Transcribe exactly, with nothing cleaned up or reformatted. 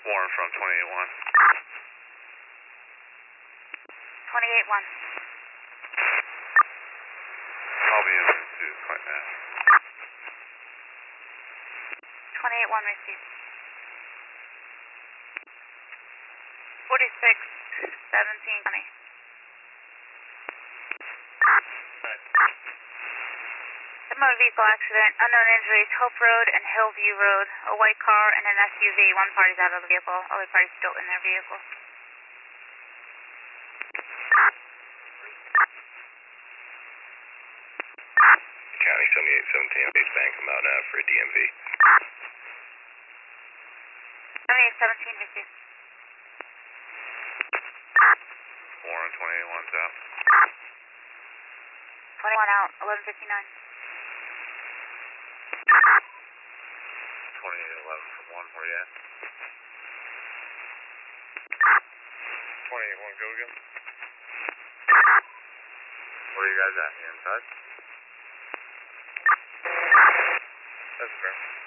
Warren from twenty-eight one. twenty-eight one. I'll be in to quite fast. twenty-eight one received. forty-six seventeen twenty. Motor vehicle accident, unknown injuries, Hope Road and Hillview Road. A white car and an S U V. One party's out of the vehicle. Other party's still in their vehicle. County seventy-eight seventeen, base bank, come out now for a D M V. seventy-eight seventeen received. Warren twenty-eight one's out. twenty-one out, eleven fifty-nine. twenty-eight eleven from one, where you at? twenty-eight one, go again. Where are you guys at? You inside? That's fair.